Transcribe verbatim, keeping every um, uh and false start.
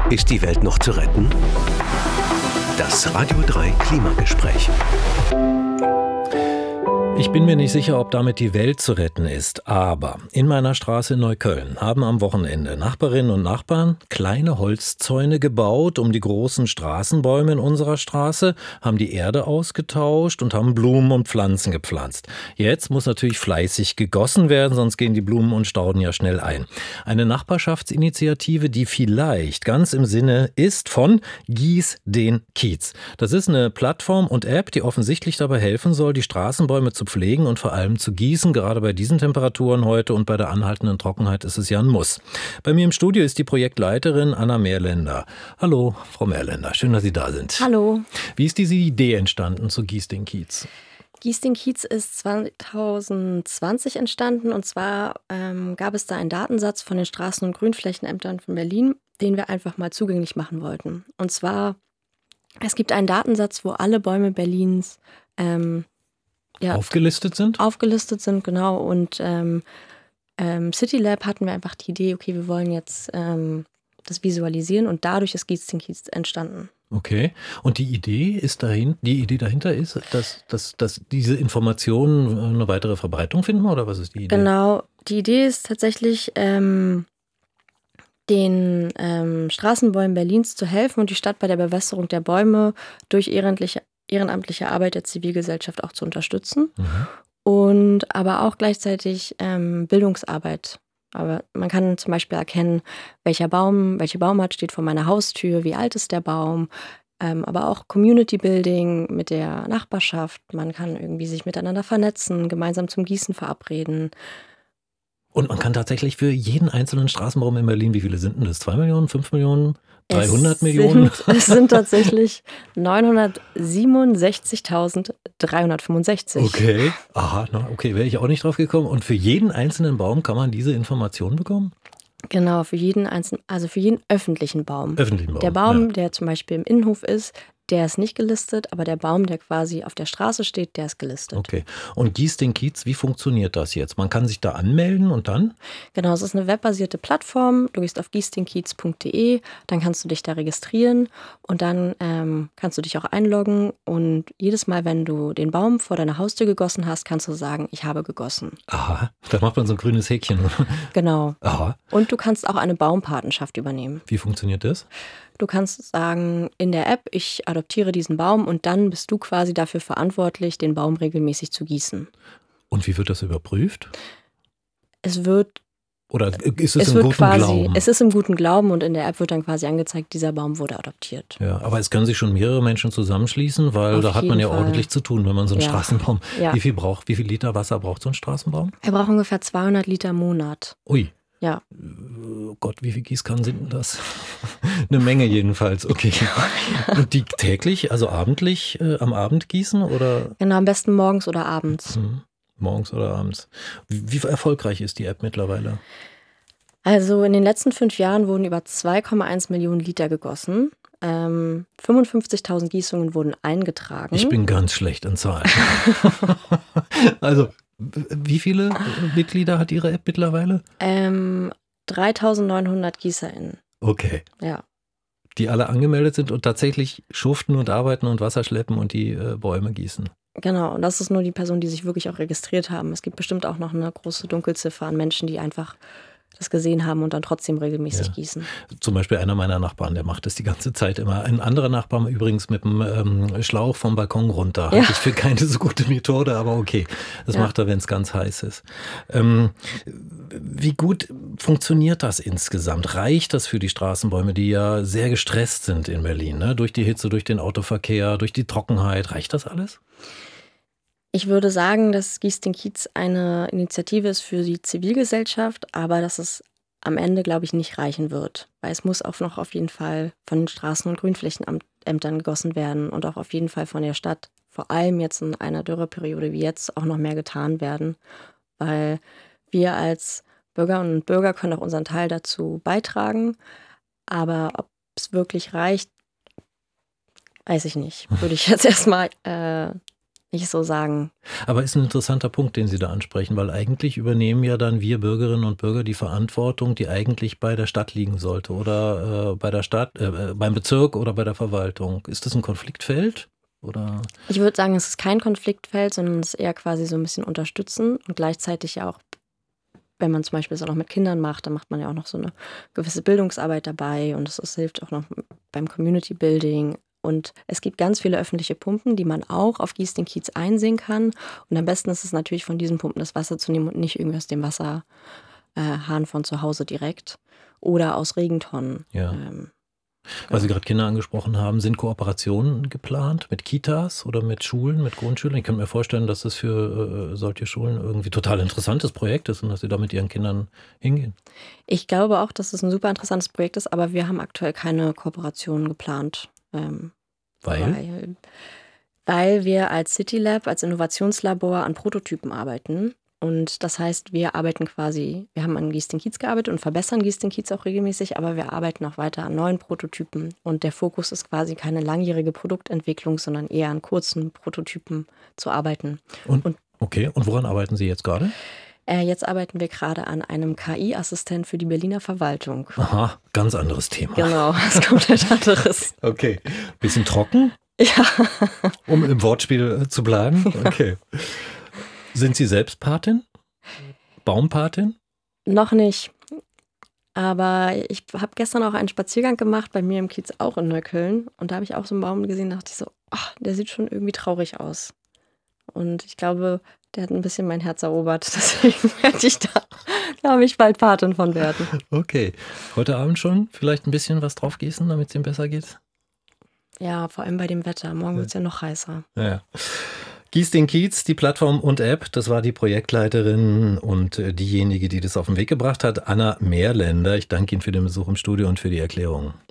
Ist die Welt noch zu retten? Das Radio drei Klimagespräch. Ich bin mir nicht sicher, ob damit die Welt zu retten ist, aber in meiner Straße in Neukölln haben am Wochenende Nachbarinnen und Nachbarn kleine Holzzäune gebaut um die großen Straßenbäume in unserer Straße, haben die Erde ausgetauscht und haben Blumen und Pflanzen gepflanzt. Jetzt muss natürlich fleißig gegossen werden, sonst gehen die Blumen und Stauden ja schnell ein. Eine Nachbarschaftsinitiative, die vielleicht ganz im Sinne ist von Gieß den Kiez. Das ist eine Plattform und App, die offensichtlich dabei helfen soll, die Straßenbäume zu pflegen und vor allem zu gießen. Gerade bei diesen Temperaturen heute und bei der anhaltenden Trockenheit ist es ja ein Muss. Bei mir im Studio ist die Projektleiterin Anna Mehrländer. Hallo, Frau Mehrländer, schön, dass Sie da sind. Hallo. Wie ist diese Idee entstanden zu Gieß den Kiez? Gieß den Kiez ist zwanzig zwanzig entstanden und zwar ähm, gab es da einen Datensatz von den Straßen- und Grünflächenämtern von Berlin, den wir einfach mal zugänglich machen wollten. Und zwar, es gibt einen Datensatz, wo alle Bäume Berlins ähm, Ja, aufgelistet sind? Aufgelistet sind, genau. Und ähm, ähm, CityLab hatten wir einfach die Idee, okay, wir wollen jetzt ähm, das visualisieren und dadurch ist Gieß den Kiez entstanden. Okay. Und die Idee ist dahin, die Idee dahinter ist, dass, dass, dass diese Informationen eine weitere Verbreitung finden, oder was ist die Idee? Genau. Die Idee ist tatsächlich, ähm, den ähm, Straßenbäumen Berlins zu helfen und die Stadt bei der Bewässerung der Bäume durch ehrenamtliche ehrenamtliche Arbeit der Zivilgesellschaft auch zu unterstützen. Mhm. Und aber auch gleichzeitig ähm, Bildungsarbeit. Aber man kann zum Beispiel erkennen, welcher Baum, welche Baumart steht vor meiner Haustür, wie alt ist der Baum, ähm, aber auch Community Building mit der Nachbarschaft. Man kann irgendwie sich miteinander vernetzen, gemeinsam zum Gießen verabreden. Und man kann tatsächlich für jeden einzelnen Straßenbaum in Berlin, wie viele sind denn das? Zwei Millionen, fünf Millionen, dreihundert Millionen? Sind, es sind tatsächlich neunhundertsiebenundsechzigtausenddreihundertfünfundsechzig. Okay, aha, na, okay, wäre ich auch nicht drauf gekommen. Und für jeden einzelnen Baum kann man diese Informationen bekommen? Genau, für jeden einzelnen, also für jeden öffentlichen Baum. Öffentlichen Baum. Der Baum, ja. der zum Beispiel im Innenhof ist, der ist nicht gelistet, aber der Baum, der quasi auf der Straße steht, der ist gelistet. Okay. Und Gieß den Kiez, wie funktioniert das jetzt? Man kann sich da anmelden und dann? Genau, es ist eine webbasierte Plattform. Du gehst auf gieß den kiez punkt de, dann kannst du dich da registrieren und dann ähm, kannst du dich auch einloggen. Und jedes Mal, wenn du den Baum vor deiner Haustür gegossen hast, kannst du sagen, ich habe gegossen. Aha, da macht man so ein grünes Häkchen. Genau. Aha. Und du kannst auch eine Baumpatenschaft übernehmen. Wie funktioniert das? Du kannst sagen in der App, ich adoptiere diesen Baum und dann bist du quasi dafür verantwortlich, den Baum regelmäßig zu gießen. Und wie wird das überprüft? Es wird Oder ist es, es im wird guten quasi, Glauben? Es ist im guten Glauben und in der App wird dann quasi angezeigt, dieser Baum wurde adoptiert. Ja, aber es können sich schon mehrere Menschen zusammenschließen, weil Auf da hat man ja jeden Fall. ordentlich zu tun, wenn man so einen Ja. Straßenbaum. Ja. Wie viel braucht, wie viel Liter Wasser braucht so ein Straßenbaum? Er braucht ungefähr zweihundert Liter im Monat. Ui. Ja. Oh Gott, wie viel Gießkannen sind denn das? Eine Menge jedenfalls, okay. Und die täglich, also abendlich, äh, am Abend gießen oder? Genau, am besten morgens oder abends. Hm, morgens oder abends. Wie, wie erfolgreich ist die App mittlerweile? Also in den letzten fünf Jahren wurden über zwei Komma eins Millionen Liter gegossen. Ähm, fünfundfünfzigtausend Gießungen wurden eingetragen. Ich bin ganz schlecht in Zahlen. Also, wie viele Mitglieder hat Ihre App mittlerweile? Ähm, dreitausendneunhundert GießerInnen. Okay. Ja. Die alle angemeldet sind und tatsächlich schuften und arbeiten und Wasser schleppen und die äh, Bäume gießen. Genau, und das ist nur die Person, die sich wirklich auch registriert haben. Es gibt bestimmt auch noch eine große Dunkelziffer an Menschen, die einfach das gesehen haben und dann trotzdem regelmäßig Ja. gießen. Zum Beispiel einer meiner Nachbarn, der macht das die ganze Zeit immer. Ein anderer Nachbar übrigens mit dem ähm, Schlauch vom Balkon runter. Ja. Halte ich für keine so gute Methode, aber okay. Das Ja. macht er, wenn es ganz heiß ist. Ähm, wie gut funktioniert das insgesamt? Reicht das für die Straßenbäume, die ja sehr gestresst sind in Berlin? Ne? Durch die Hitze, durch den Autoverkehr, durch die Trockenheit. Reicht das alles? Ich würde sagen, dass Gieß den Kiez eine Initiative ist für die Zivilgesellschaft, aber dass es am Ende, glaube ich, nicht reichen wird. Weil es muss auch noch auf jeden Fall von den Straßen- und Grünflächenämtern gegossen werden und auch auf jeden Fall von der Stadt, vor allem jetzt in einer Dürreperiode wie jetzt, auch noch mehr getan werden. Weil wir als Bürgerinnen und Bürger können auch unseren Teil dazu beitragen. Aber ob es wirklich reicht, weiß ich nicht. Würde ich jetzt erstmal äh, nicht so sagen. Aber ist ein interessanter Punkt, den Sie da ansprechen, weil eigentlich übernehmen ja dann wir Bürgerinnen und Bürger die Verantwortung, die eigentlich bei der Stadt liegen sollte oder äh, bei der Stadt, äh, beim Bezirk oder bei der Verwaltung. Ist das ein Konfliktfeld? Oder? Ich würde sagen, es ist kein Konfliktfeld, sondern es ist eher quasi so ein bisschen unterstützen und gleichzeitig ja auch, wenn man zum Beispiel das auch noch mit Kindern macht, dann macht man ja auch noch so eine gewisse Bildungsarbeit dabei und es, es hilft auch noch beim Community Building. Und es gibt ganz viele öffentliche Pumpen, die man auch auf Giesting-Kiez einsehen kann. Und am besten ist es natürlich, von diesen Pumpen das Wasser zu nehmen und nicht irgendwie aus dem Wasserhahn äh, von zu Hause direkt oder aus Regentonnen. Ja. Ähm, Weil Sie gerade Kinder angesprochen haben, sind Kooperationen geplant mit Kitas oder mit Schulen, mit Grundschulen? Ich kann mir vorstellen, dass das für äh, solche Schulen irgendwie total interessantes Projekt ist und dass Sie da mit Ihren Kindern hingehen. Ich glaube auch, dass es ein super interessantes Projekt ist, aber wir haben aktuell keine Kooperationen geplant. Ähm, Weil? weil? Weil wir als CityLab, als Innovationslabor an Prototypen arbeiten. Und das heißt, wir arbeiten quasi, wir haben an Giesting-Kiez gearbeitet und verbessern Giesting-Kiez auch regelmäßig, aber wir arbeiten auch weiter an neuen Prototypen. Und der Fokus ist quasi keine langjährige Produktentwicklung, sondern eher an kurzen Prototypen zu arbeiten. Und, Und okay, und woran arbeiten Sie jetzt gerade? äh, jetzt arbeiten wir gerade an einem K I-Assistent für die Berliner Verwaltung. Aha, ganz anderes Thema. Genau, was komplett anderes. Okay, bisschen trocken, Ja. um im Wortspiel äh, zu bleiben. Okay. Sind Sie selbst Patin? Baumpatin? Noch nicht. Aber ich habe gestern auch einen Spaziergang gemacht, bei mir im Kiez auch in Neukölln. Und da habe ich auch so einen Baum gesehen, da dachte ich so, ach, der sieht schon irgendwie traurig aus. Und ich glaube, der hat ein bisschen mein Herz erobert. Deswegen werde ich da, glaube ich, bald Patin von werden. Okay. Heute Abend schon vielleicht ein bisschen was drauf gießen, damit es ihm besser geht? Ja, vor allem bei dem Wetter. Morgen wird es ja noch heißer. Ja. Giesting-Kiez, die Plattform und App, das war die Projektleiterin und äh, diejenige, die das auf den Weg gebracht hat, Anna Mehrländer. Ich danke Ihnen für den Besuch im Studio und für die Erklärung.